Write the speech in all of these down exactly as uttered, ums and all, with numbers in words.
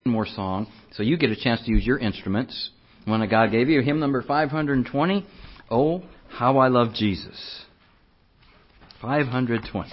more song, so you get a chance to use your instruments. One that God gave you, hymn number five hundred twenty, Oh, How I Love Jesus. five hundred twenty.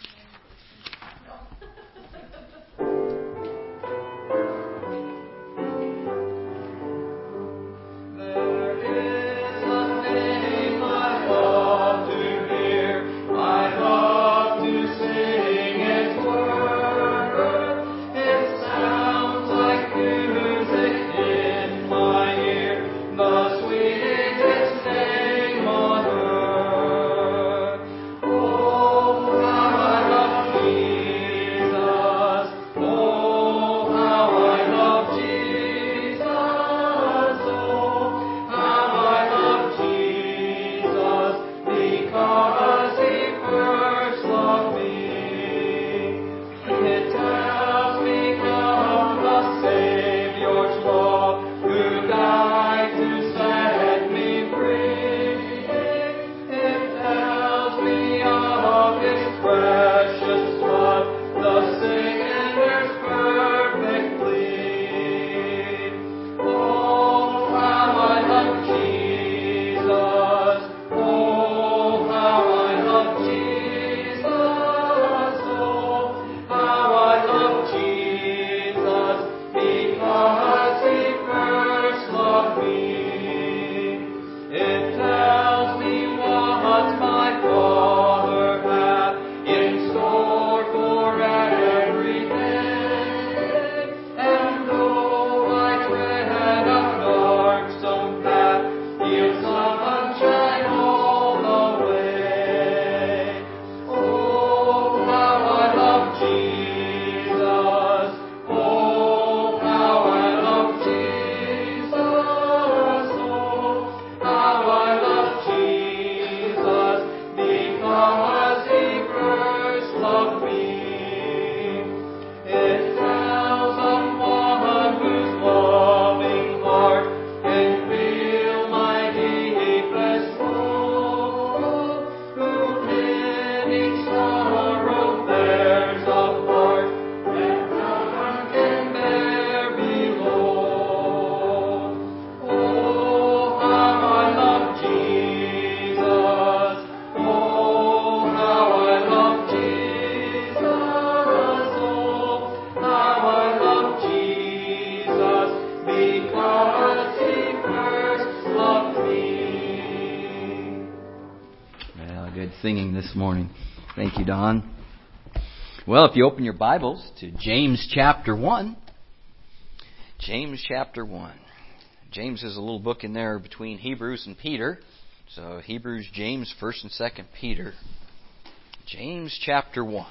Singing this morning. Thank you, Don. Well, if you open your Bibles to James chapter one. James chapter one. James is a little book in there between Hebrews and Peter. So Hebrews, James, first and second Peter. James chapter one.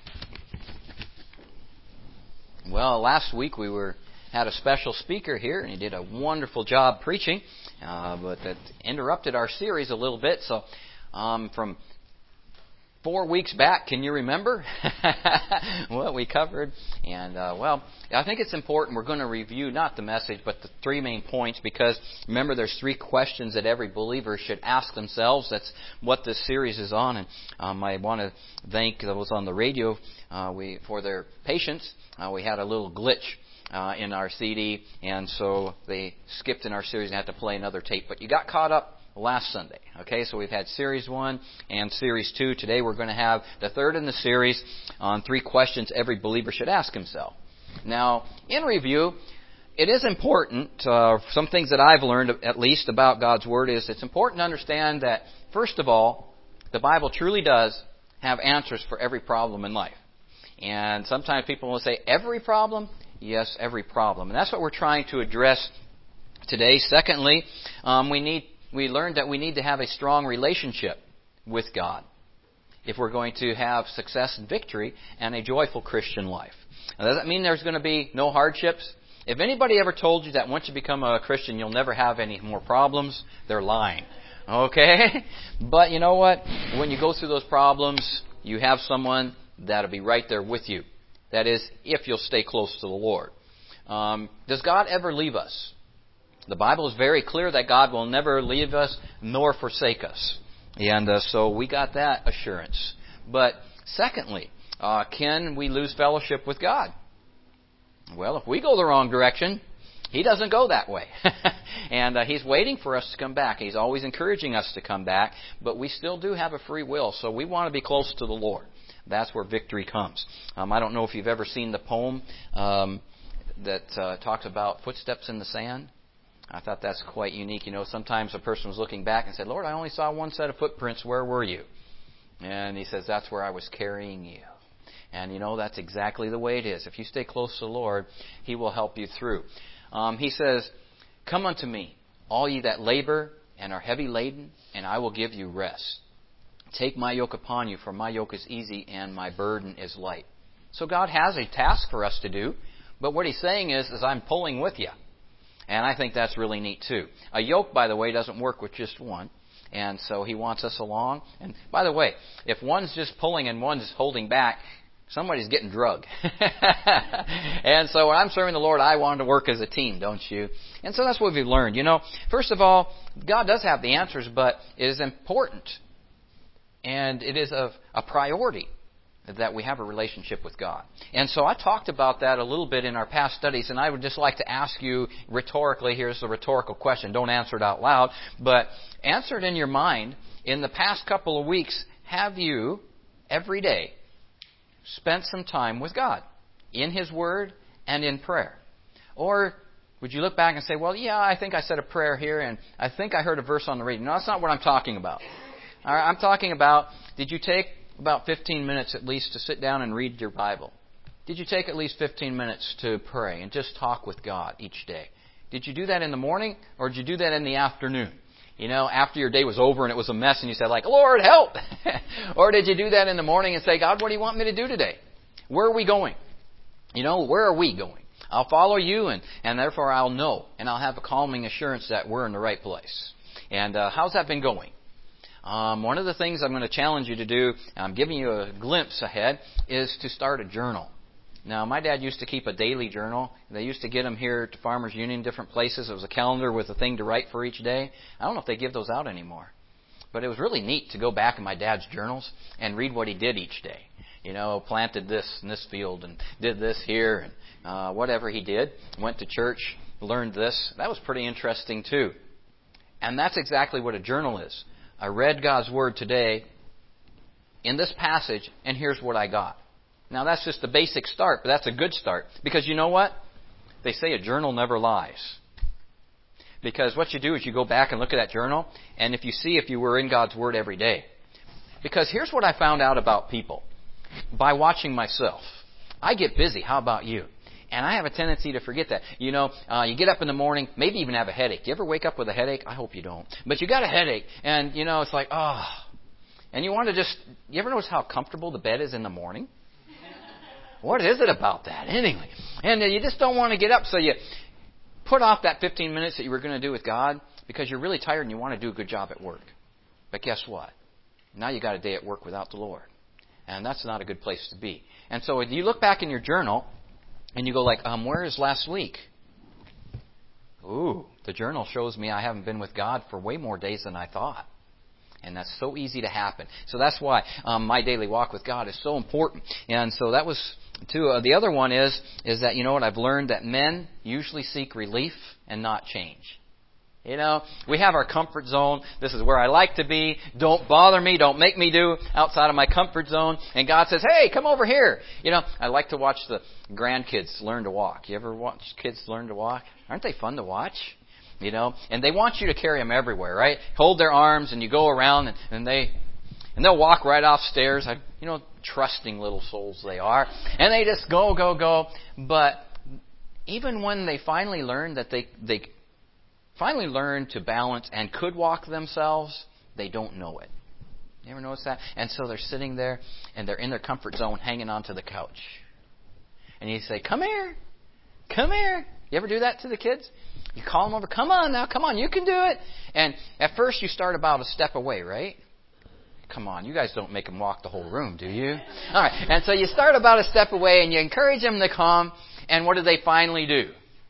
Well, last week we were had a special speaker here, and he did a wonderful job preaching, uh, but that interrupted our series a little bit. So um, from Four weeks back, can you remember what we covered? And, uh, well, I think it's important. We're going to review not the message, but the three main points, because, remember, there's three questions that every believer should ask themselves. That's what this series is on. And um, I want to thank those on the radio uh, we for their patience. Uh, we had a little glitch uh, in our C D, and so they skipped in our series and had to play another tape. But you got caught up last Sunday. Okay, so we've had Series one and Series two. Today we're going to have the third in the series on three questions every believer should ask himself. Now, in review, it is important, uh, some things that I've learned at least about God's Word is it's important to understand that, first of all, the Bible truly does have answers for every problem in life. And sometimes people will say, every problem? Yes, every problem. And that's what we're trying to address today. Secondly, um, we need We learned that we need to have a strong relationship with God if we're going to have success and victory and a joyful Christian life. Now, does that mean there's going to be no hardships? If anybody ever told you that once you become a Christian you'll never have any more problems, they're lying. Okay? But you know what? When you go through those problems, you have someone that'll be right there with you. That is, if you'll stay close to the Lord. Um, does God ever leave us? The Bible is very clear that God will never leave us nor forsake us. And uh, so we got that assurance. But secondly, uh, can we lose fellowship with God? Well, if we go the wrong direction, He doesn't go that way. and uh, He's waiting for us to come back. He's always encouraging us to come back, but we still do have a free will, so we want to be close to the Lord. That's where victory comes. Um, I don't know if you've ever seen the poem um, that uh, talks about footsteps in the sand. I thought that's quite unique. You know, sometimes a person was looking back and said, Lord, I only saw one set of footprints. Where were you? And He says, that's where I was carrying you. And, you know, that's exactly the way it is. If you stay close to the Lord, He will help you through. Um, he says, come unto me, all ye that labor and are heavy laden, and I will give you rest. Take my yoke upon you, for my yoke is easy and my burden is light. So God has a task for us to do, but what He's saying is, is I'm pulling with you. And I think that's really neat too. A yoke, by the way, doesn't work with just one. And so He wants us along. And by the way, if one's just pulling and one's holding back, somebody's getting drugged. And so when I'm serving the Lord, I want to work as a team, don't you? And so that's what we've learned. You know, first of all, God does have the answers, but it is important. And it is a, a priority that we have a relationship with God. And so I talked about that a little bit in our past studies, and I would just like to ask you rhetorically, here's the rhetorical question. Don't answer it out loud, but answer it in your mind. In the past couple of weeks, have you, every day, spent some time with God in His Word and in prayer? Or would you look back and say, well, yeah, I think I said a prayer here, and I think I heard a verse on the radio. No, that's not what I'm talking about. All right, I'm talking about, did you take about fifteen minutes at least to sit down and read your Bible? Did you take at least fifteen minutes to pray and just talk with God each day? Did you do that in the morning, or did you do that in the afternoon? You know, after your day was over and it was a mess and you said, like, Lord, help! Or did you do that in the morning and say, God, what do you want me to do today? Where are we going? You know, where are we going? I'll follow you, and, and therefore I'll know. And I'll have a calming assurance that we're in the right place. And uh, how's that been going? Um, one of the things I'm going to challenge you to do, I'm giving you a glimpse ahead, is to start a journal. Now, my dad used to keep a daily journal. They used to get them here to Farmers Union, different places. It was a calendar with a thing to write for each day. I don't know if they give those out anymore. But it was really neat to go back in my dad's journals and read what he did each day. You know, planted this in this field and did this here and uh, whatever he did. Went to church, learned this. That was pretty interesting too. And that's exactly what a journal is. I read God's Word today in this passage, and here's what I got. Now, that's just the basic start, but that's a good start. Because you know what? They say a journal never lies. Because what you do is you go back and look at that journal, and if you see if you were in God's Word every day. Because here's what I found out about people. By watching myself. I get busy. How about you? And I have a tendency to forget that. You know, uh, you get up in the morning, maybe even have a headache. You ever wake up with a headache? I hope you don't. But you got a headache, and, you know, it's like, oh. And you want to just, you ever notice how comfortable the bed is in the morning? What is it about that anyway? And you just don't want to get up, so you put off that fifteen minutes that you were going to do with God because you're really tired and you want to do a good job at work. But guess what? Now you got a day at work without the Lord. And that's not a good place to be. And so if you look back in your journal and you go like, um, where is last week? Ooh, the journal shows me I haven't been with God for way more days than I thought. And that's so easy to happen. So that's why um, my daily walk with God is so important. And so that was two. Uh, the other one is, is that, you know what, I've learned that men usually seek relief and not change. You know, we have our comfort zone. This is where I like to be. Don't bother me. Don't make me do outside of my comfort zone. And God says, hey, come over here. You know, I like to watch the grandkids learn to walk. You ever watch kids learn to walk? Aren't they fun to watch? You know, and they want you to carry them everywhere, right? Hold their arms and you go around and, and they, and they'll walk right off stairs. I, you know, trusting little souls they are. And they just go, go, go. But even when they finally learn that they, they finally learn to balance and could walk themselves, they don't know it. You ever notice that? And so they're sitting there and they're in their comfort zone hanging onto the couch. And you say, come here. Come here. You ever do that to the kids? You call them over, come on now, come on, you can do it. And at first you start about a step away, right? Come on, you guys don't make them walk the whole room, do you? All right, and so you start about a step away and you encourage them to come, and what do they finally do?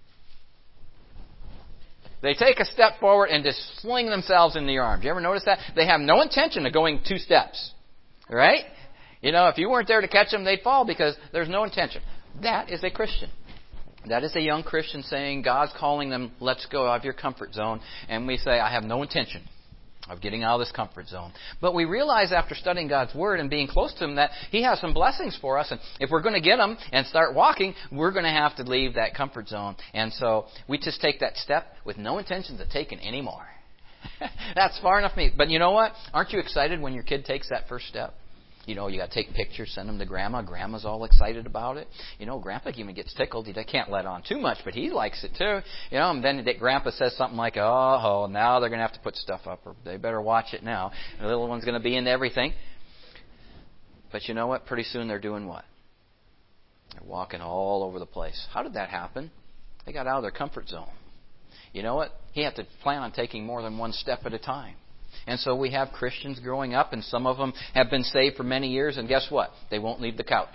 They take a step forward and just sling themselves into your arms. You ever notice that? They have no intention of going two steps, right? You know, if you weren't there to catch them, they'd fall because there's no intention. That is a Christian. That is a young Christian saying, God's calling them, let's go out of your comfort zone. And we say, I have no intention of getting out of this comfort zone. But we realize after studying God's Word and being close to Him that He has some blessings for us. And if we're going to get them and start walking, we're going to have to leave that comfort zone. And so we just take that step with no intentions of taking any more. That's far enough for me. But you know what? Aren't you excited when your kid takes that first step? You know, you got to take pictures, send them to Grandma. Grandma's all excited about it. You know, Grandpa even gets tickled. He can't let on too much, but he likes it too. You know, and then Grandpa says something like, oh, now they're going to have to put stuff up, or they better watch it now. The little one's going to be into everything. But you know what? Pretty soon they're doing what? They're walking all over the place. How did that happen? They got out of their comfort zone. You know what? He had to plan on taking more than one step at a time. And so we have Christians growing up, and some of them have been saved for many years, and guess what? They won't leave the couch.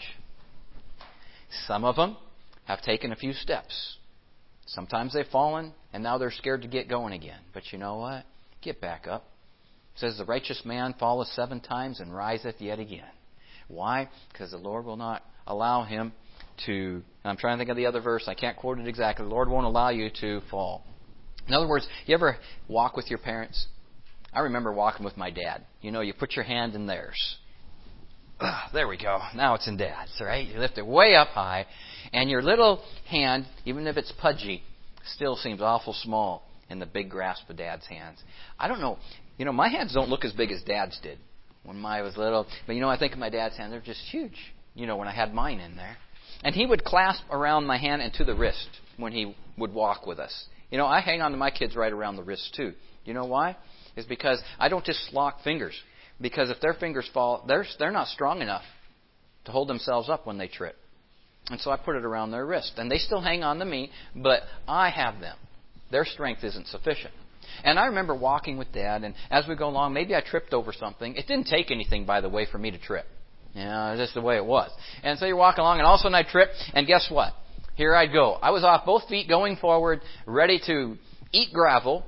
Some of them have taken a few steps. Sometimes they've fallen, and now they're scared to get going again. But you know what? Get back up. It says, the righteous man falleth seven times and riseth yet again. Why? Because the Lord will not allow him to, and I'm trying to think of the other verse, I can't quote it exactly, the Lord won't allow you to fall. In other words, you ever walk with your parents? I remember walking with my dad. You know, you put your hand in theirs. Ugh, there we go. Now it's in Dad's, right? You lift it way up high, and your little hand, even if it's pudgy, still seems awful small in the big grasp of Dad's hands. I don't know. You know, my hands don't look as big as Dad's did when I was little. But, you know, I think of my dad's hands. They're just huge, you know, when I had mine in there. And he would clasp around my hand and to the wrist when he would walk with us. You know, I hang on to my kids right around the wrist, too. You know why? It's because I don't just lock fingers. Because if their fingers fall, they're, they're not strong enough to hold themselves up when they trip. And so I put it around their wrist. And they still hang on to me, but I have them. Their strength isn't sufficient. And I remember walking with Dad, and as we go along, maybe I tripped over something. It didn't take anything, by the way, for me to trip. You know, it's just the way it was. And so you're walking along, and all of a sudden I trip, and guess what? Here I'd go. I was off both feet going forward, ready to eat gravel.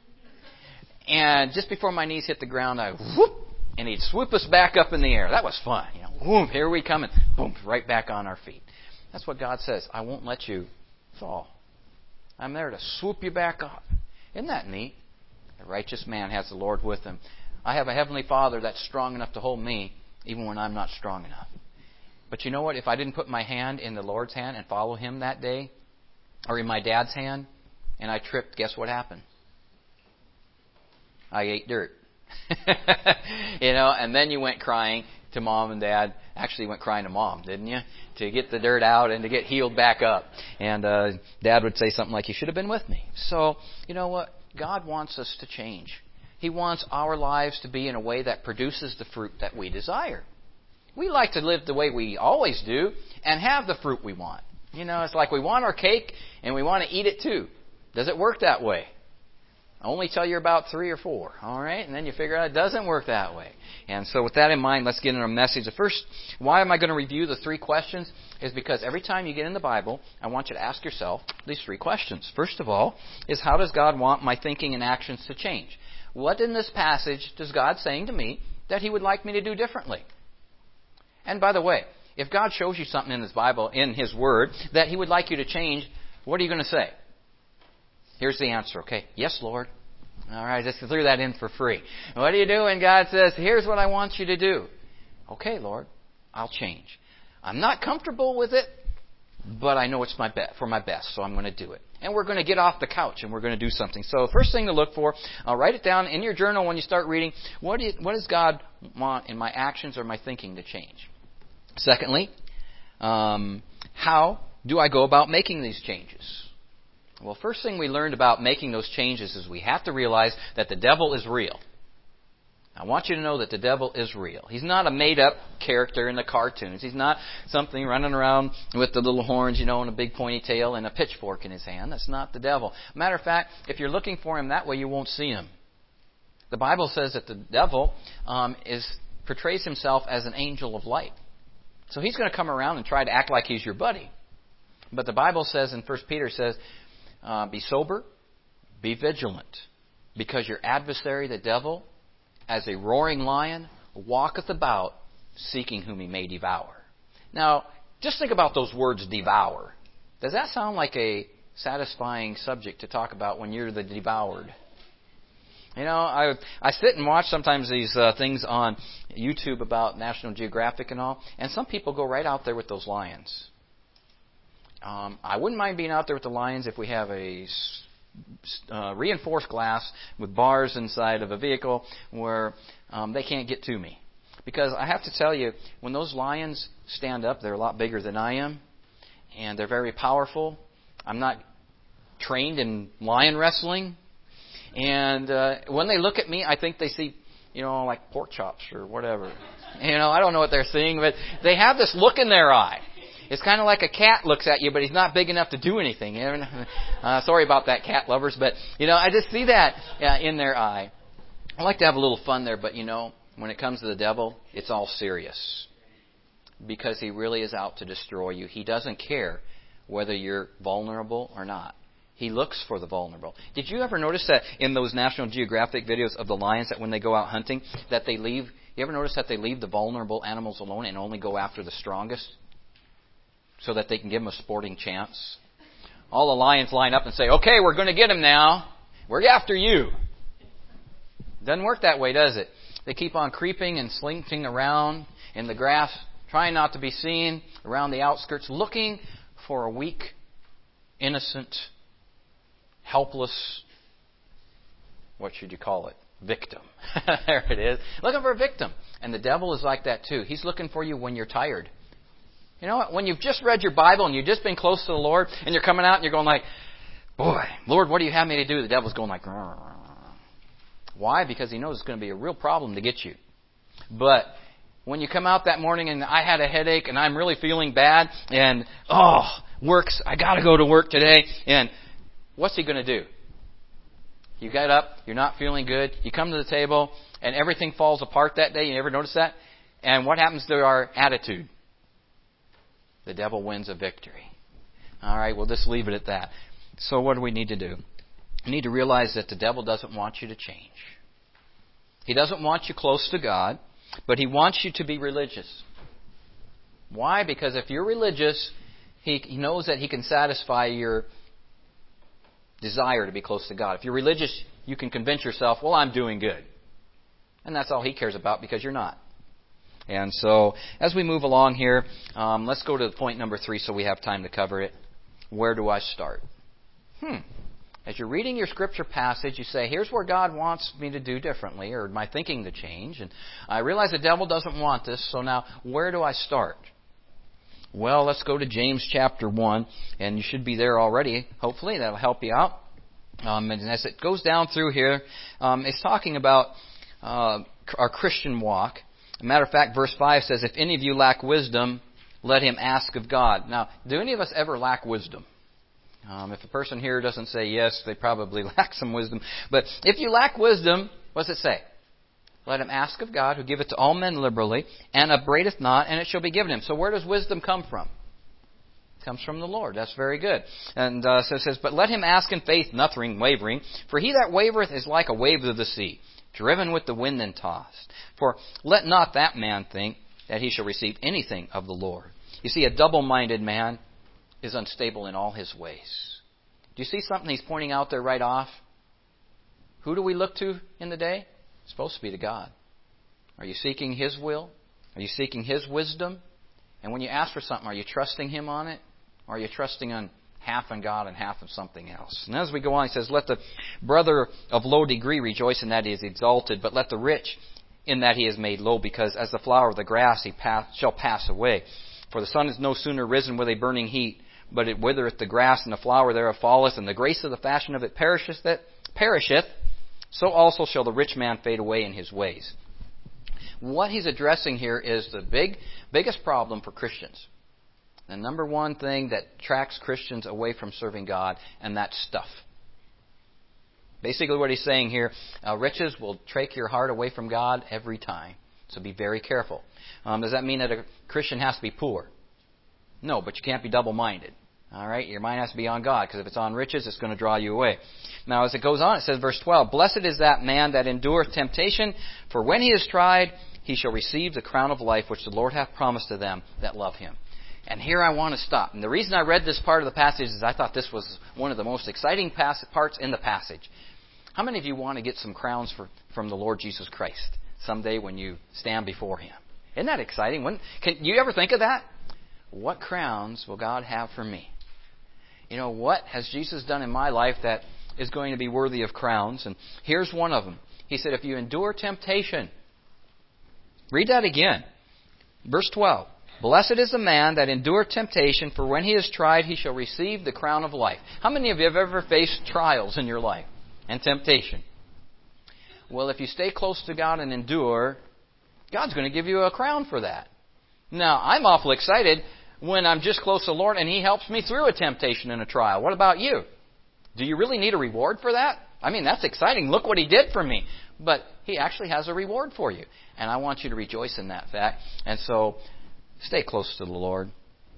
And just before my knees hit the ground, I whoop, and he'd swoop us back up in the air. That was fun. You know, whoop, here we come, and boom, right back on our feet. That's what God says. I won't let you fall. I'm there to swoop you back up. Isn't that neat? The righteous man has the Lord with him. I have a heavenly Father that's strong enough to hold me even when I'm not strong enough. But you know what? If I didn't put my hand in the Lord's hand and follow Him that day, or in my dad's hand, and I tripped, guess what happened? I ate dirt. You know, and then you went crying to Mom and Dad. Actually went crying to Mom, didn't you? To get the dirt out and to get healed back up. And uh, Dad would say something like, you should have been with me. So, you know what? God wants us to change. He wants our lives to be in a way that produces the fruit that we desire. We like to live the way we always do and have the fruit we want. You know, it's like we want our cake and we want to eat it too. Does it work that way? Only till you're about three or four, all right? And then you figure out it doesn't work that way. And so with that in mind, let's get into our message. The first, why am I going to review the three questions? Is because every time you get in the Bible, I want you to ask yourself these three questions. First of all, is how does God want my thinking and actions to change? What in this passage does God saying to me that He would like me to do differently? And by the way, if God shows you something in His Bible, in His Word, that He would like you to change, what are you going to say? Here's the answer, okay? Yes, Lord. All right, just threw that in for free. What do you do when God says, here's what I want you to do? Okay, Lord, I'll change. I'm not comfortable with it, but I know it's my be- for my best, so I'm going to do it. And we're going to get off the couch and we're going to do something. So first thing to look for, I'll write it down in your journal when you start reading. What, do you, what does God want in my actions or my thinking to change? Secondly, um, how do I go about making these changes? Well, first thing we learned about making those changes is we have to realize that the devil is real. I want you to know that the devil is real. He's not a made-up character in the cartoons. He's not something running around with the little horns, you know, and a big pointy tail and a pitchfork in his hand. That's not the devil. Matter of fact, if you're looking for him that way, you won't see him. The Bible says that the devil um, is portrays himself as an angel of light. So he's going to come around and try to act like he's your buddy. But the Bible says in First Peter says, uh, be sober, be vigilant, because your adversary, the devil, as a roaring lion, walketh about, seeking whom he may devour. Now, just think about those words, devour. Does that sound like a satisfying subject to talk about when you're the devoured? You know, I I sit and watch sometimes these uh, things on YouTube about National Geographic and all, and some people go right out there with those lions. Um, I wouldn't mind being out there with the lions if we have a uh, reinforced glass with bars inside of a vehicle where um, they can't get to me. Because I have to tell you, when those lions stand up, they're a lot bigger than I am, and they're very powerful. I'm not trained in lion wrestling. And uh, when they look at me, I think they see, you know, like pork chops or whatever. You know, I don't know what they're seeing, but they have this look in their eye. It's kind of like a cat looks at you, but he's not big enough to do anything. Uh, sorry about that, cat lovers, but, you know, I just see that uh, in their eye. I like to have a little fun there, but, you know, when it comes to the devil, it's all serious. Because he really is out to destroy you. He doesn't care whether you're vulnerable or not. He looks for the vulnerable. Did you ever notice that in those National Geographic videos of the lions, that when they go out hunting, that they leave, you ever notice that they leave the vulnerable animals alone and only go after the strongest? So that they can give them a sporting chance. All the lions line up and say, okay, we're going to get him now. We're after you. Doesn't work that way, does it? They keep on creeping and slinking around in the grass, trying not to be seen, around the outskirts, looking for a weak, innocent, helpless, what should you call it? Victim. There it is. Looking for a victim. And the devil is like that too. He's looking for you when you're tired. You know what? When you've just read your Bible and you've just been close to the Lord and you're coming out and you're going like, boy, Lord, what do you have me to do? The devil's going like, rrr. Why? Because he knows it's going to be a real problem to get you. But when you come out that morning and I had a headache and I'm really feeling bad and, oh, works, I got to go to work today. And what's he going to do? You get up, you're not feeling good, you come to the table and everything falls apart that day. You ever notice that? And what happens to our attitude? The devil wins a victory. All right, we'll just leave it at that. So what do we need to do? We need to realize that the devil doesn't want you to change. He doesn't want you close to God, but he wants you to be religious. Why? Because if you're religious, he, he knows that he can satisfy your desire to be close to God. If you're religious, you can convince yourself, well, I'm doing good. And that's all he cares about because you're not. And so, as we move along here, um, let's go to point number three so we have time to cover it. Where do I start? Hmm. As you're reading your scripture passage, you say, here's where God wants me to do differently, or my thinking to change. And I realize the devil doesn't want this, so now, where do I start? Well, let's go to James chapter one, and you should be there already. Hopefully, that'll help you out. Um, and as it goes down through here, um, it's talking about uh, our Christian walk. As a matter of fact, verse five says, if any of you lack wisdom, let him ask of God. Now, do any of us ever lack wisdom? Um, if a person here doesn't say yes, they probably lack some wisdom. But if you lack wisdom, what does it say? Let him ask of God, who giveth to all men liberally, and upbraideth not, and it shall be given him. So where does wisdom come from? It comes from the Lord. That's very good. And uh, so it says, but let him ask in faith, nothing wavering. For he that wavereth is like a wave of the sea, driven with the wind and tossed. For let not that man think that he shall receive anything of the Lord. You see, a double-minded man is unstable in all his ways. Do you see something he's pointing out there right off? Who do we look to in the day? It's supposed to be to God. Are you seeking his will? Are you seeking his wisdom? And when you ask for something, are you trusting him on it? Or are you trusting on half on God and half of something else? And as we go on, he says, let the brother of low degree rejoice in that he is exalted, but let the rich in that he is made low, because as the flower of the grass he pass, shall pass away. For the sun is no sooner risen with a burning heat, but it withereth the grass, and the flower thereof falleth, and the grace of the fashion of it perisheth, that perisheth. So also shall the rich man fade away in his ways. What he's addressing here is the big, biggest problem for Christians. The number one thing that tracks Christians away from serving God, and that's stuff. Basically what he's saying here, uh, riches will take your heart away from God every time. So be very careful. Um, does that mean that a Christian has to be poor? No, but you can't be double-minded. All right? Your mind has to be on God, because if it's on riches, it's going to draw you away. Now, as it goes on, it says, verse twelve, blessed is that man that endureth temptation, for when he is tried, he shall receive the crown of life which the Lord hath promised to them that love him. And here I want to stop. And the reason I read this part of the passage is I thought this was one of the most exciting pass- parts in the passage. How many of you want to get some crowns for, from the Lord Jesus Christ someday when you stand before Him? Isn't that exciting? When, can you ever think of that? What crowns will God have for me? You know, what has Jesus done in my life that is going to be worthy of crowns? And here's one of them. He said, if you endure temptation, read that again. Verse twelve. Blessed is the man that endureth temptation, for when he is tried, he shall receive the crown of life. How many of you have ever faced trials in your life and temptation? Well, if you stay close to God and endure, God's going to give you a crown for that. Now, I'm awful excited when I'm just close to the Lord and He helps me through a temptation and a trial. What about you? Do you really need a reward for that? I mean, that's exciting. Look what He did for me. But He actually has a reward for you. And I want you to rejoice in that fact. And so, stay close to the Lord.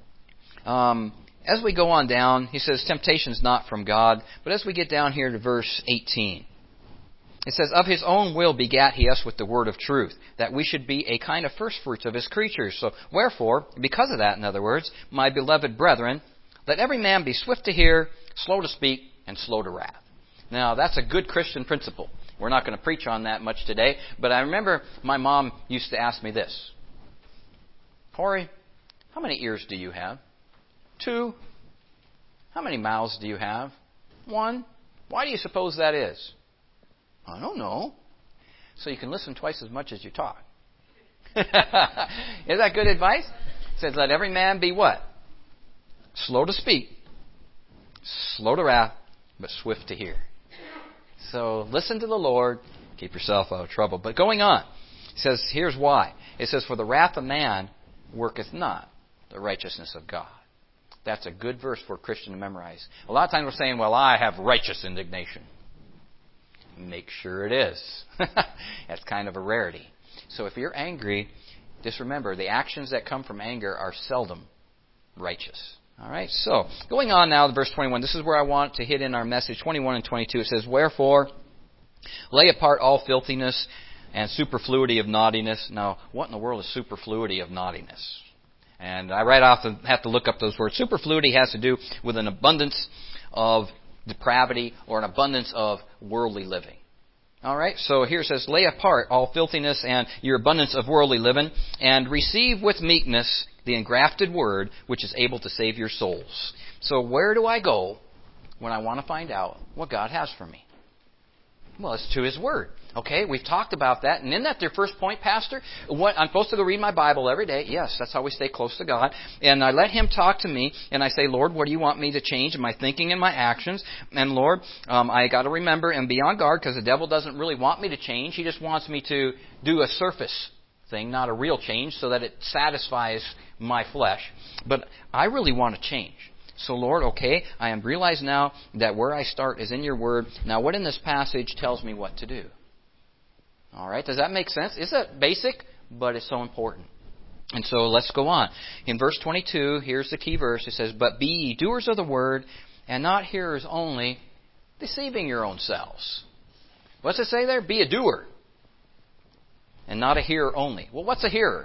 Um, as we go on down, he says, temptation's not from God. But as we get down here to verse eighteen, it says, of His own will begat He us with the word of truth, that we should be a kind of firstfruits of His creatures. So, wherefore, because of that, in other words, my beloved brethren, let every man be swift to hear, slow to speak, and slow to wrath. Now, that's a good Christian principle. We're not going to preach on that much today, but I remember my mom used to ask me this. Corey, how many ears do you have? Two. How many mouths do you have? One. Why do you suppose that is? I don't know. So you can listen twice as much as you talk. Is that good advice? It says, let every man be what? Slow to speak, slow to wrath, but swift to hear. So listen to the Lord, keep yourself out of trouble. But going on, it says, here's why. It says, for the wrath of man worketh not the righteousness of God. That's a good verse for a Christian to memorize. A lot of times we're saying, well, I have righteous indignation. Make sure it is. That's kind of a rarity. So if you're angry, just remember, the actions that come from anger are seldom righteous. All right, so going on now to verse twenty-one. This is where I want to hit in our message, twenty-one and twenty-two. It says, wherefore, lay apart all filthiness and superfluity of naughtiness. Now, what in the world is superfluity of naughtiness? And I right off have to look up those words. Superfluity has to do with an abundance of depravity or an abundance of worldly living. All right, so here it says, lay apart all filthiness and your abundance of worldly living, and receive with meekness the engrafted word, which is able to save your souls. So where do I go when I want to find out what God has for me? Well, it's to His Word. Okay, we've talked about that. And isn't that your first point, Pastor? What, I'm supposed to go read my Bible every day. Yes, that's how we stay close to God. And I let Him talk to me, and I say, Lord, what do you want me to change in my thinking and my actions? And Lord, um, I got to remember and be on guard, because the devil doesn't really want me to change. He just wants me to do a surface thing, not a real change, so that it satisfies my flesh. But I really want to change. So, Lord, okay, I realize now that where I start is in your Word. Now, what in this passage tells me what to do? All right, does that make sense? Is that basic? But it's so important. And so let's go on. In verse twenty-two, here's the key verse. It says, but be ye doers of the word, and not hearers only, deceiving your own selves. What's it say there? Be a doer, and not a hearer only. Well, what's a hearer?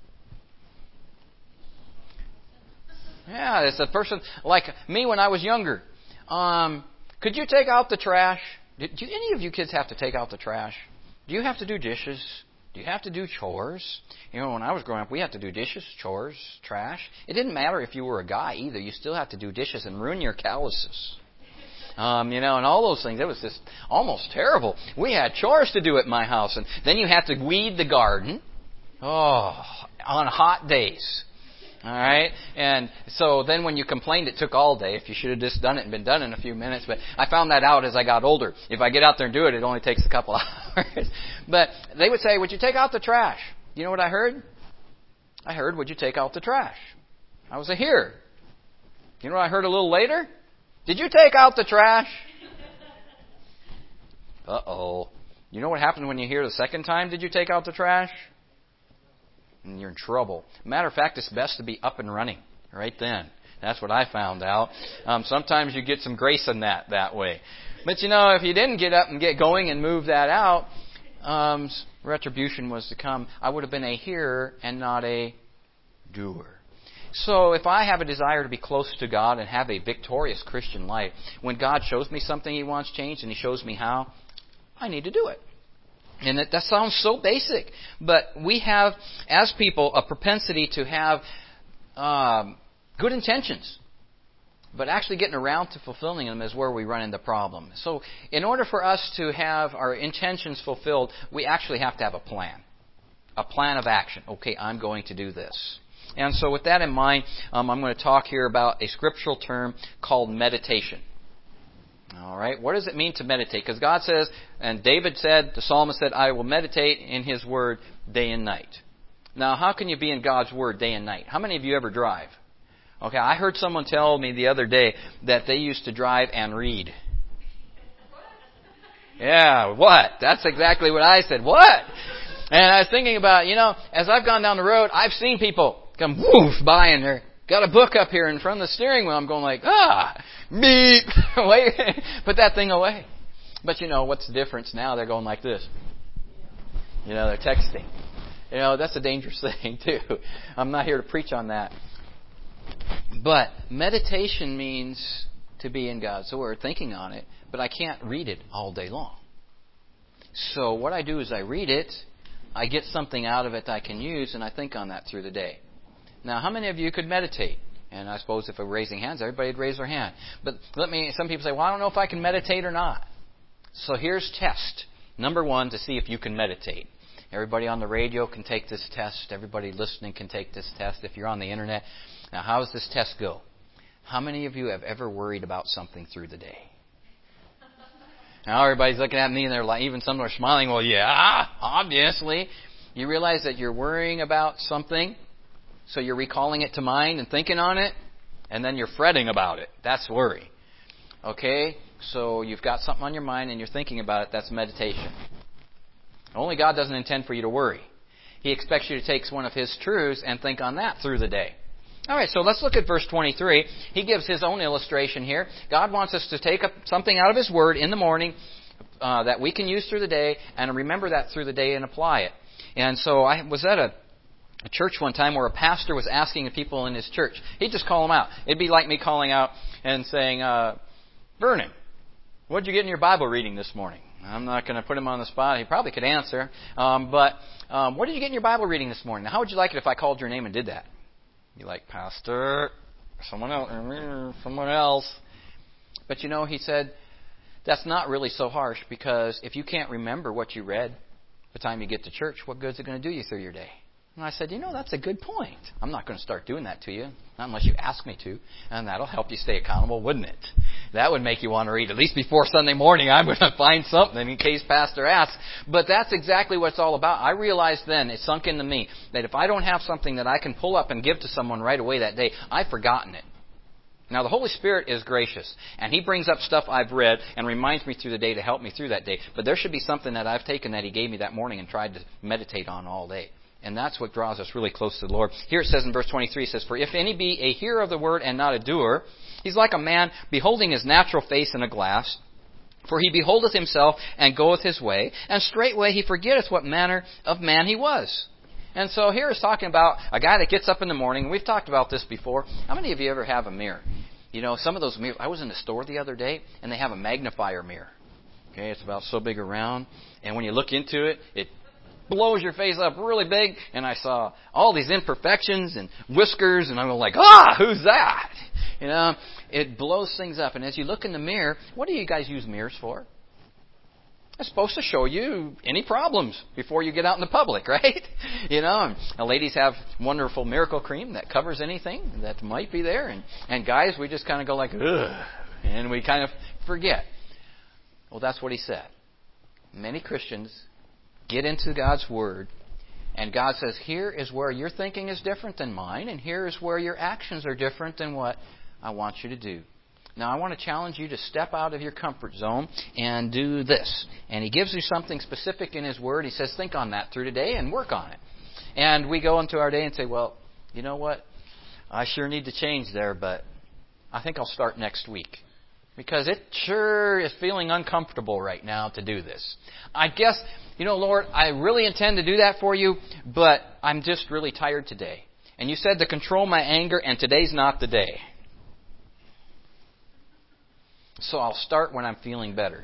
Yeah, it's a person like me when I was younger. Um, could you take out the trash? Did, do any of you kids have to take out the trash? Do you have to do dishes? Do you have to do chores? You know, when I was growing up, we had to do dishes, chores, trash. It didn't matter if you were a guy either. You still had to do dishes and ruin your calluses. Um, you know, and all those things. It was just almost terrible. We had chores to do at my house. And then you had to weed the garden. Oh, on hot days. All right? And so then when you complained, it took all day. If you should have just done it and been done in a few minutes. But I found that out as I got older. If I get out there and do it, it only takes a couple hours. But they would say, would you take out the trash? You know what I heard? I heard, would you take out the trash? I was a hearer. You know what I heard a little later? Did you take out the trash? Uh-oh. You know what happens when you hear the second time, did you take out the trash? And you're in trouble. Matter of fact, it's best to be up and running right then. That's what I found out. Um, sometimes you get some grace in that that way. But you know, if you didn't get up and get going and move that out, um, retribution was to come. I would have been a hearer and not a doer. So if I have a desire to be close to God and have a victorious Christian life, when God shows me something He wants changed and He shows me how, I need to do it. And that, that sounds so basic. But we have, as people, a propensity to have um, good intentions. But actually getting around to fulfilling them is where we run into problems. So in order for us to have our intentions fulfilled, we actually have to have a plan. A plan of action. Okay, I'm going to do this. And so with that in mind, um, I'm going to talk here about a scriptural term called meditation. All right, what does it mean to meditate? Because God says, and David said, the psalmist said, I will meditate in His Word day and night. Now, how can you be in God's Word day and night? How many of you ever drive? Okay, I heard someone tell me the other day that they used to drive and read. Yeah, what? That's exactly what I said. What? And I was thinking about, you know, as I've gone down the road, I've seen people come woof by and they're got a book up here in front of the steering wheel. I'm going like, ah, beep, wait, put that thing away. But you know, what's the difference now? They're going like this. You know, they're texting. You know, that's a dangerous thing too. I'm not here to preach on that. But meditation means to be in God's Word, thinking on it, but I can't read it all day long. So what I do is I read it, I get something out of it that I can use, and I think on that through the day. Now, how many of you could meditate? And I suppose if we're raising hands, everybody would raise their hand. But let me. Some people say, well, I don't know if I can meditate or not. So here's test. Number one, to see if you can meditate. Everybody on the radio can take this test. Everybody listening can take this test. If you're on the internet. Now, how does this test go? How many of you have ever worried about something through the day? Now, everybody's looking at me and they're like, even some are smiling. Well, yeah, obviously. You realize that you're worrying about something, so you're recalling it to mind and thinking on it, and then you're fretting about it. That's worry. Okay? So you've got something on your mind and you're thinking about it. That's meditation. Only God doesn't intend for you to worry. He expects you to take one of His truths and think on that through the day. All right, so let's look at verse twenty-three. He gives his own illustration here. God wants us to take up something out of His Word in the morning uh, that we can use through the day and remember that through the day and apply it. And so I was at a, a church one time where a pastor was asking the people in his church. He'd just call them out. It'd be like me calling out and saying, uh, Vernon, what did you get in your Bible reading this morning? I'm not going to put him on the spot. He probably could answer. Um, but um, what did you get in your Bible reading this morning? Now, how would you like it if I called your name and did that? You're like, Pastor, someone else, someone else. But you know, he said, that's not really so harsh, because if you can't remember what you read by the time you get to church, what good is it going to do you through your day? And I said, you know, that's a good point. I'm not going to start doing that to you, not unless you ask me to. And that'll help you stay accountable, wouldn't it? That would make you want to read. At least before Sunday morning, I'm going to find something in case Pastor asks. But that's exactly what it's all about. I realized then, it sunk into me, that if I don't have something that I can pull up and give to someone right away that day, I've forgotten it. Now, the Holy Spirit is gracious, and He brings up stuff I've read and reminds me through the day to help me through that day. But there should be something that I've taken that He gave me that morning and tried to meditate on all day. And that's what draws us really close to the Lord. Here it says in verse twenty-three, it says, For if any be a hearer of the word and not a doer, he's like a man beholding his natural face in a glass. For he beholdeth himself and goeth his way, and straightway he forgetteth what manner of man he was. And so here it's talking about a guy that gets up in the morning. We've talked about this before. How many of you ever have a mirror? You know, some of those mirrors, I was in the store the other day, and they have a magnifier mirror. Okay, it's about so big around. And when you look into it, it blows your face up really big, and I saw all these imperfections and whiskers, and I'm like, ah, who's that? You know, it blows things up. And as you look in the mirror, what do you guys use mirrors for? It's supposed to show you any problems before you get out in the public, right? You know, and ladies have wonderful miracle cream that covers anything that might be there, and, and guys, we just kind of go like, ugh, and we kind of forget. Well, that's what he said. Many Christians get into God's Word, and God says, here is where your thinking is different than mine, and here is where your actions are different than what I want you to do. Now, I want to challenge you to step out of your comfort zone and do this. And He gives you something specific in His Word. He says, think on that through today and work on it. And we go into our day and say, well, you know what? I sure need to change there, but I think I'll start next week. Because it sure is feeling uncomfortable right now to do this. I guess, you know, Lord, I really intend to do that for you, but I'm just really tired today. And you said to control my anger, and today's not the day. So I'll start when I'm feeling better.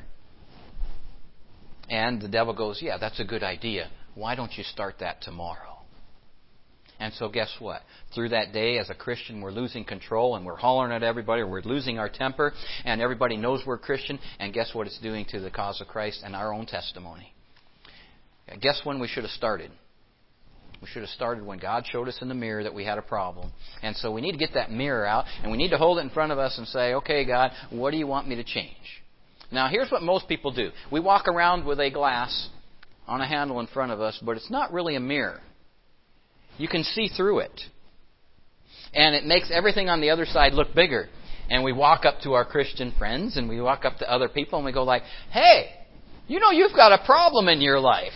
And the devil goes, yeah, that's a good idea. Why don't you start that tomorrow? And so guess what? Through that day, as a Christian, we're losing control and we're hollering at everybody. We're losing our temper. And everybody knows we're Christian. And guess what it's doing to the cause of Christ and our own testimony? Guess when we should have started? We should have started when God showed us in the mirror that we had a problem. And so we need to get that mirror out. And we need to hold it in front of us and say, okay, God, what do you want me to change? Now, here's what most people do. We walk around with a glass on a handle in front of us, but it's not really a mirror. You can see through it. And it makes everything on the other side look bigger. And we walk up to our Christian friends and we walk up to other people and we go like, hey, you know you've got a problem in your life.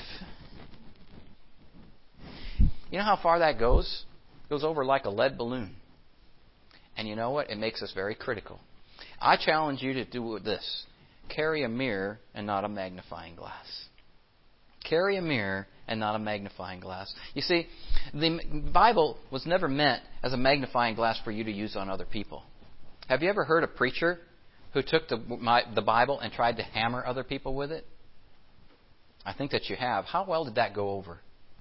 You know how far that goes? It goes over like a lead balloon. And you know what? It makes us very critical. I challenge you to do this. Carry a mirror and not a magnifying glass. Carry a mirror and not a magnifying glass. You see, the Bible was never meant as a magnifying glass for you to use on other people. Have you ever heard a preacher who took the, my, the Bible and tried to hammer other people with it? I think that you have. How well did that go over?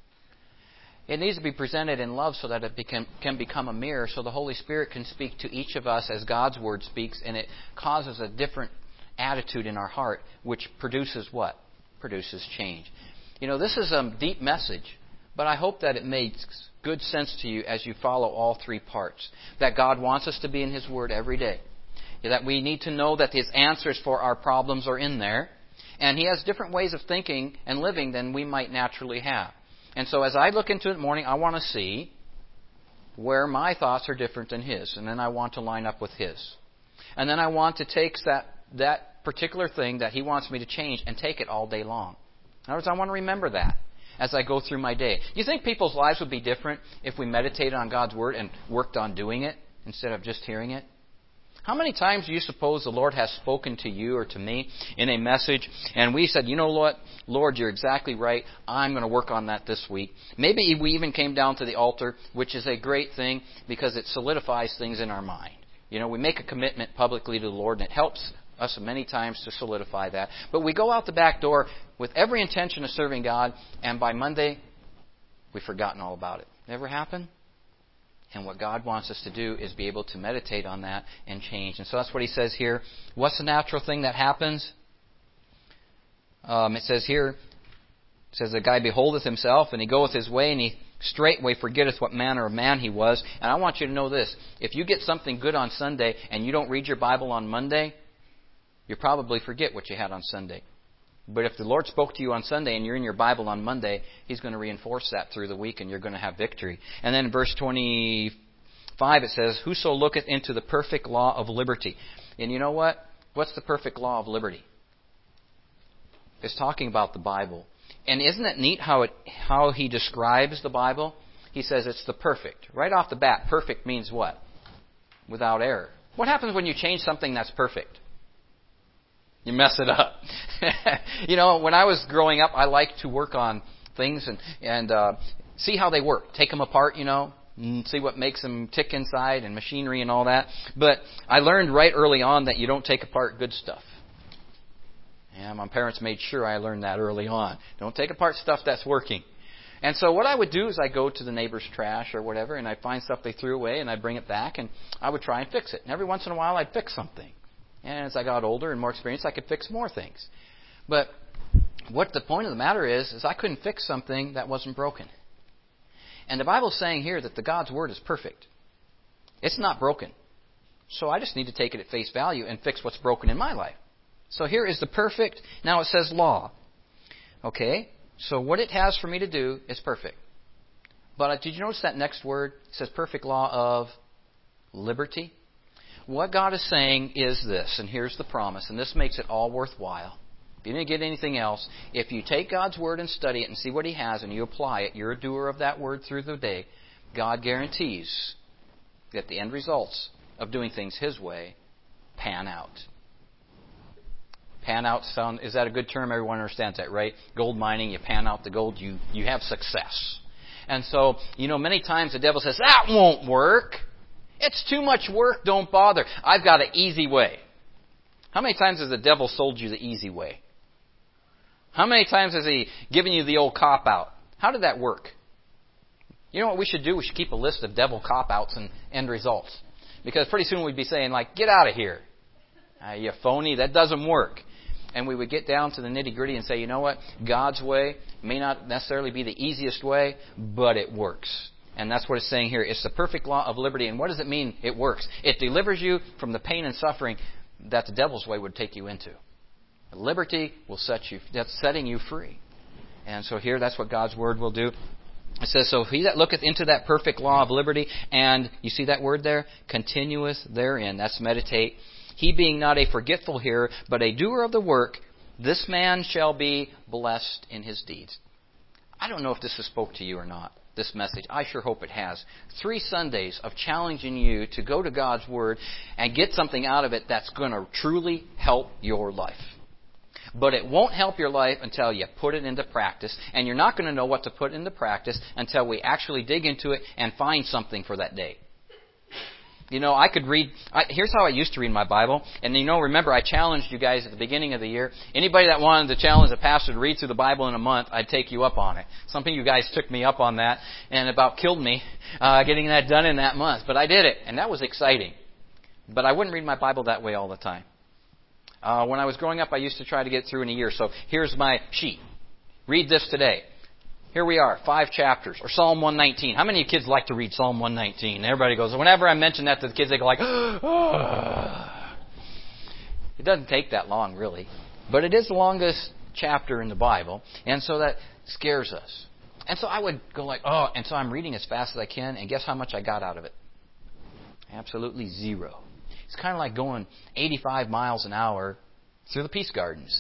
It needs to be presented in love so that it become, can become a mirror so the Holy Spirit can speak to each of us as God's Word speaks, and it causes a different attitude in our heart, which produces what? Produces change. You know, this is a deep message, but I hope that it makes good sense to you as you follow all three parts. That God wants us to be in His Word every day. That we need to know that His answers for our problems are in there. And He has different ways of thinking and living than we might naturally have. And so as I look into it in the morning, I want to see where my thoughts are different than His. And then I want to line up with His. And then I want to take that, that particular thing that He wants me to change and take it all day long. In other words, I want to remember that as I go through my day. Do you think people's lives would be different if we meditated on God's Word and worked on doing it instead of just hearing it? How many times do you suppose the Lord has spoken to you or to me in a message and we said, you know what, Lord, you're exactly right. I'm going to work on that this week. Maybe we even came down to the altar, which is a great thing because it solidifies things in our mind. You know, we make a commitment publicly to the Lord and it helps us many times to solidify that. But we go out the back door with every intention of serving God, and by Monday, we've forgotten all about it. Never happen? And what God wants us to do is be able to meditate on that and change. And so that's what He says here. What's the natural thing that happens? Um, it says here, it says, the guy beholdeth himself, and he goeth his way, and he straightway forgetteth what manner of man he was. And I want you to know this. If you get something good on Sunday and you don't read your Bible on Monday, you probably forget what you had on Sunday. But if the Lord spoke to you on Sunday and you're in your Bible on Monday, He's going to reinforce that through the week and you're going to have victory. And then in verse twenty-five it says, whoso looketh into the perfect law of liberty. And you know what? What's the perfect law of liberty? It's talking about the Bible. And isn't it neat how it how he describes the Bible? He says it's the perfect. Right off the bat, perfect means what? Without error. What happens when you change something that's perfect? You mess it up. You know, when I was growing up, I liked to work on things and, and uh, see how they work. Take them apart, you know, and see what makes them tick inside and machinery and all that. But I learned right early on that you don't take apart good stuff. Yeah, my parents made sure I learned that early on. Don't take apart stuff that's working. And so what I would do is I go to the neighbor's trash or whatever, and I'd find stuff they threw away, and I'd bring it back, and I would try and fix it. And every once in a while, I'd fix something. And as I got older and more experienced, I could fix more things. But what the point of the matter is, is I couldn't fix something that wasn't broken. And the Bible's saying here that the God's Word is perfect. It's not broken. So I just need to take it at face value and fix what's broken in my life. So here is the perfect. Now it says law. Okay? So what it has for me to do is perfect. But did you notice that next word? It says perfect law of liberty. What God is saying is this, and here's the promise, and this makes it all worthwhile. If you didn't get anything else, if you take God's Word and study it and see what He has and you apply it, you're a doer of that Word through the day, God guarantees that the end results of doing things His way pan out. Pan out sound, is that a good term? Everyone understands that, right? Gold mining, you pan out the gold, you, you have success. And so, you know, many times the devil says, that won't work. It's too much work. Don't bother. I've got an easy way. How many times has the devil sold you the easy way? How many times has he given you the old cop-out? How did that work? You know what we should do? We should keep a list of devil cop-outs and end results. Because pretty soon we'd be saying, like, get out of here. Uh, you phony. That doesn't work. And we would get down to the nitty-gritty and say, you know what? God's way may not necessarily be the easiest way, but it works. And that's what it's saying here. It's the perfect law of liberty. And what does it mean it works? It delivers you from the pain and suffering that the devil's way would take you into. Liberty will set you, that's setting you free. And so here, that's what God's Word will do. It says, so he that looketh into that perfect law of liberty, and you see that word there? Continueth therein. That's meditate. He being not a forgetful hearer, but a doer of the work, this man shall be blessed in his deeds. I don't know if this has spoke to you or not, this message. I sure hope it has. Three Sundays of challenging you to go to God's Word and get something out of it that's going to truly help your life. But it won't help your life until you put it into practice. And you're not going to know what to put into practice until we actually dig into it and find something for that day. You know, I could read, I, here's how I used to read my Bible. And you know, remember, I challenged you guys at the beginning of the year. Anybody that wanted to challenge the pastor to read through the Bible in a month, I'd take you up on it. Some of you guys took me up on that and about killed me uh, getting that done in that month. But I did it, and that was exciting. But I wouldn't read my Bible that way all the time. Uh, when I was growing up, I used to try to get through in a year. So here's my sheet. Read this today. Here we are, five chapters, or Psalm one nineteen. How many of you kids like to read Psalm one nineteen? And everybody goes, whenever I mention that to the kids, they go like, oh. It doesn't take that long, really. But it is the longest chapter in the Bible, and so that scares us. And so I would go like, oh, and so I'm reading as fast as I can, and guess how much I got out of it? Absolutely zero. It's kind of like going eighty-five miles an hour through the Peace Gardens.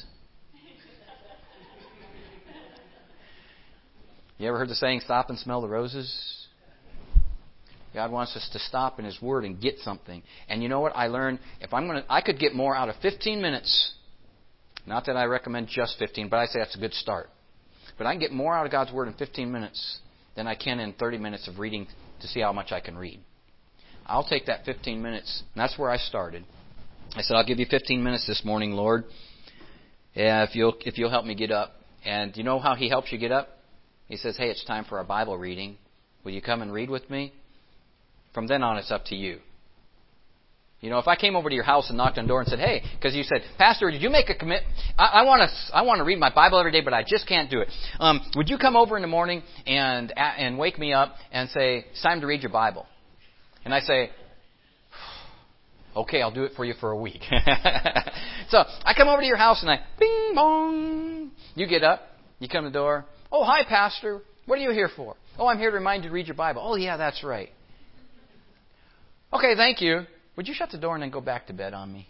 You ever heard the saying, stop and smell the roses? God wants us to stop in His Word and get something. And you know what? I learned if I'm going to, I could get more out of fifteen minutes. Not that I recommend just fifteen, but I say that's a good start. But I can get more out of God's Word in fifteen minutes than I can in thirty minutes of reading to see how much I can read. I'll take that fifteen minutes, and that's where I started. I said, I'll give you fifteen minutes this morning, Lord, yeah, if you'll if you'll help me get up. And you know how He helps you get up? He says, hey, it's time for our Bible reading. Will you come and read with me? From then on, it's up to you. You know, if I came over to your house and knocked on the door and said, hey, because you said, Pastor, did you make a commit? I, I want to I want to read my Bible every day, but I just can't do it. Um, would you come over in the morning and and wake me up and say, it's time to read your Bible? And I say, okay, I'll do it for you for a week. So I come over to your house and I, bing, bong. You get up. You come to the door. Oh, hi, Pastor. What are you here for? Oh, I'm here to remind you to read your Bible. Oh, yeah, that's right. Okay, thank you. Would you shut the door and then go back to bed on me?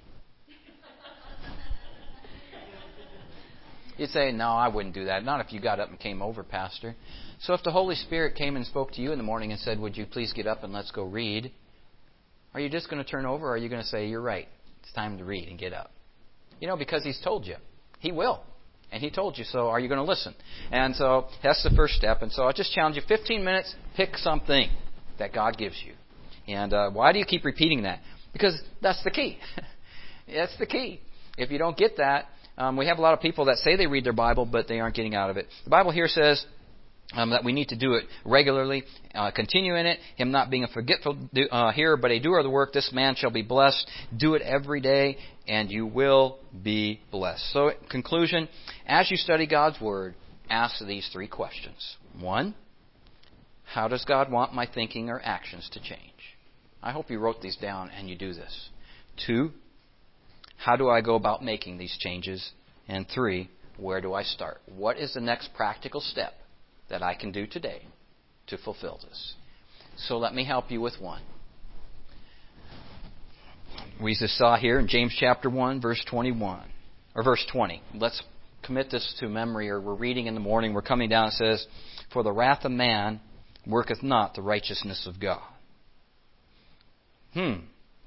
You'd say, no, I wouldn't do that. Not if you got up and came over, Pastor. So if the Holy Spirit came and spoke to you in the morning and said, would you please get up and let's go read? Are you just going to turn over or are you going to say, you're right, it's time to read and get up? You know, because He's told you. He will. And He told you, so are you going to listen? And so that's the first step. And so I'll just challenge you, fifteen minutes, pick something that God gives you. And uh, why do you keep repeating that? Because that's the key. That's the key. If you don't get that, um, we have a lot of people that say they read their Bible, but they aren't getting out of it. The Bible here says um, that we need to do it regularly, uh, continue in it, Him not being a forgetful do, uh, hearer, but a doer of the work. This man shall be blessed. Do it every day, and you will be blessed. So, in conclusion, as you study God's Word, ask these three questions. One, how does God want my thinking or actions to change? I hope you wrote these down and you do this. Two, how do I go about making these changes? And three, where do I start? What is the next practical step that I can do today to fulfill this? So let me help you with one. We just saw here in James chapter one, verse twenty-one, or verse twenty. Let's commit this to memory, or we're reading in the morning, we're coming down, it says, for the wrath of man worketh not the righteousness of God. Hmm.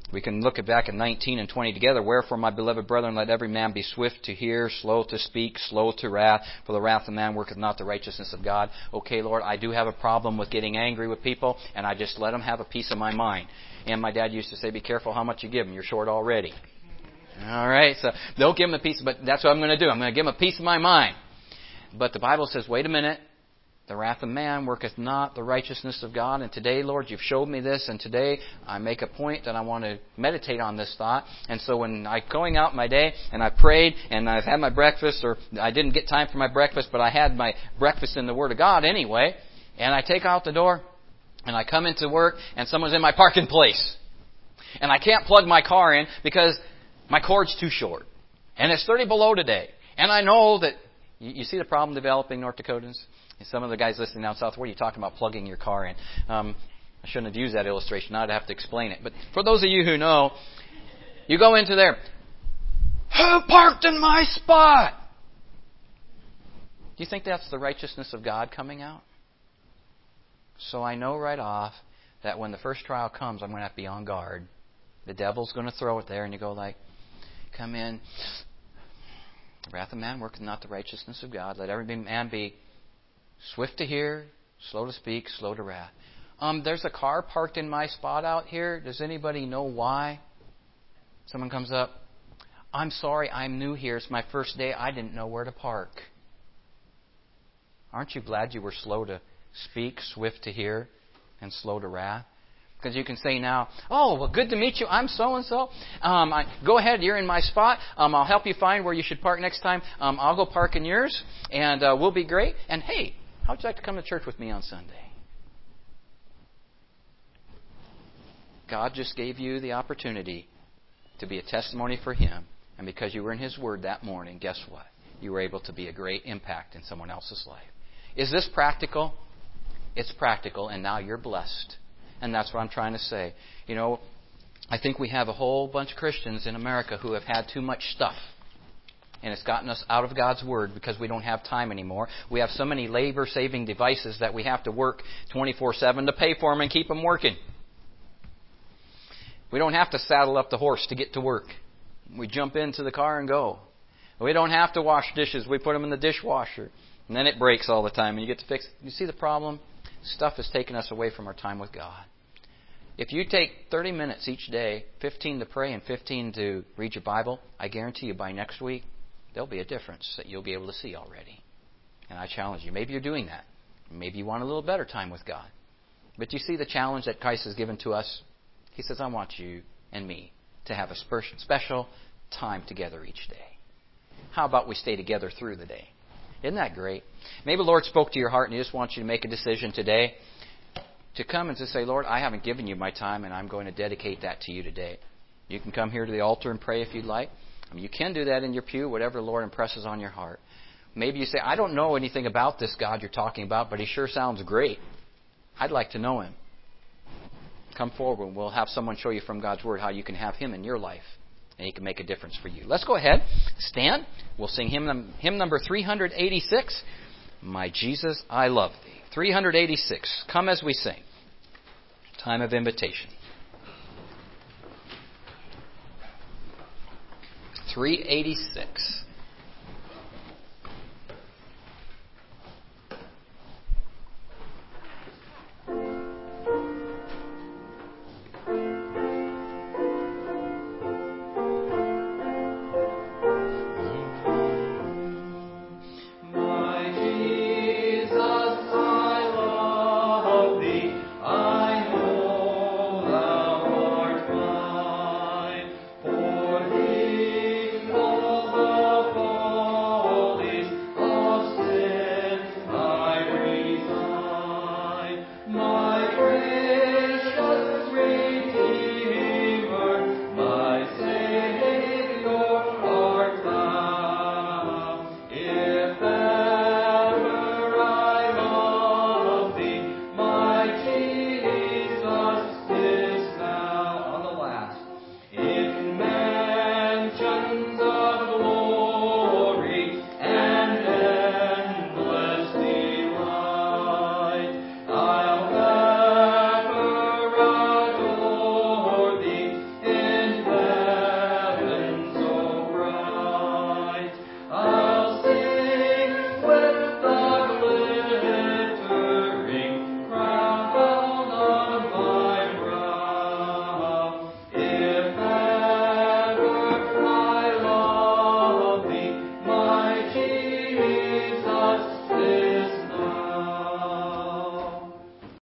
We can look back at nineteen and twenty together. Wherefore, my beloved brethren, let every man be swift to hear, slow to speak, slow to wrath. For the wrath of man worketh not the righteousness of God. Okay, Lord, I do have a problem with getting angry with people, and I just let them have a piece of my mind. And my dad used to say, be careful how much you give them. You're short already. All right, so don't give them a piece, but that's what I'm going to do. I'm going to give them a piece of my mind. But the Bible says, wait a minute. The wrath of man worketh not the righteousness of God. And today, Lord, you've showed me this. And today, I make a point that I want to meditate on this thought. And so when I'm going out my day, and I prayed, and I've had my breakfast, or I didn't get time for my breakfast, but I had my breakfast in the Word of God anyway, and I take out the door, and I come into work, and someone's in my parking place. And I can't plug my car in because my cord's too short. And it's thirty below today. And I know that, you, you see the problem developing, North Dakotans? Some of the guys listening down south, what are you talking about plugging your car in? Um, I shouldn't have used that illustration. Now I'd have to explain it. But for those of you who know, you go into there. Who parked in my spot? Do you think that's the righteousness of God coming out? So I know right off that when the first trial comes, I'm going to have to be on guard. The devil's going to throw it there, and you go like, come in. The wrath of man worketh not the righteousness of God. Let every man be swift to hear, slow to speak, slow to wrath. Um, there's a car parked in my spot out here. Does anybody know why? Someone comes up. I'm sorry, I'm new here. It's my first day. I didn't know where to park. Aren't you glad you were slow to speak, swift to hear, and slow to wrath? Because you can say now, oh, well, good to meet you. I'm so-and-so. Um, I, go ahead. You're in my spot. Um, I'll help you find where you should park next time. Um, I'll go park in yours, and uh, we'll be great. And, hey, how would you like to come to church with me on Sunday? God just gave you the opportunity to be a testimony for Him. And because you were in His Word that morning, guess what? You were able to be a great impact in someone else's life. Is this practical? It's practical, and now you're blessed. And that's what I'm trying to say. You know, I think we have a whole bunch of Christians in America who have had too much stuff. And it's gotten us out of God's Word because we don't have time anymore. We have so many labor-saving devices that we have to work twenty-four seven to pay for them and keep them working. We don't have to saddle up the horse to get to work. We jump into the car and go. We don't have to wash dishes. We put them in the dishwasher. And then it breaks all the time and you get to fix it. You see the problem? Stuff has taken us away from our time with God. If you take thirty minutes each day, fifteen to pray and fifteen to read your Bible, I guarantee you by next week, there'll be a difference that you'll be able to see already. And I challenge you. Maybe you're doing that. Maybe you want a little better time with God. But you see the challenge that Christ has given to us? He says, I want you and me to have a special time together each day. How about we stay together through the day? Isn't that great? Maybe the Lord spoke to your heart and He just wants you to make a decision today to come and to say, Lord, I haven't given you my time and I'm going to dedicate that to you today. You can come here to the altar and pray if you'd like. I mean, you can do that in your pew, whatever the Lord impresses on your heart. Maybe you say, I don't know anything about this God you're talking about, but He sure sounds great. I'd like to know Him. Come forward and we'll have someone show you from God's Word how you can have Him in your life. And He can make a difference for you. Let's go ahead. Stand. We'll sing hymn, hymn number three eighty-six. My Jesus, I love Thee. three eighty-six. Come as we sing. Time of invitation. three eighty-six.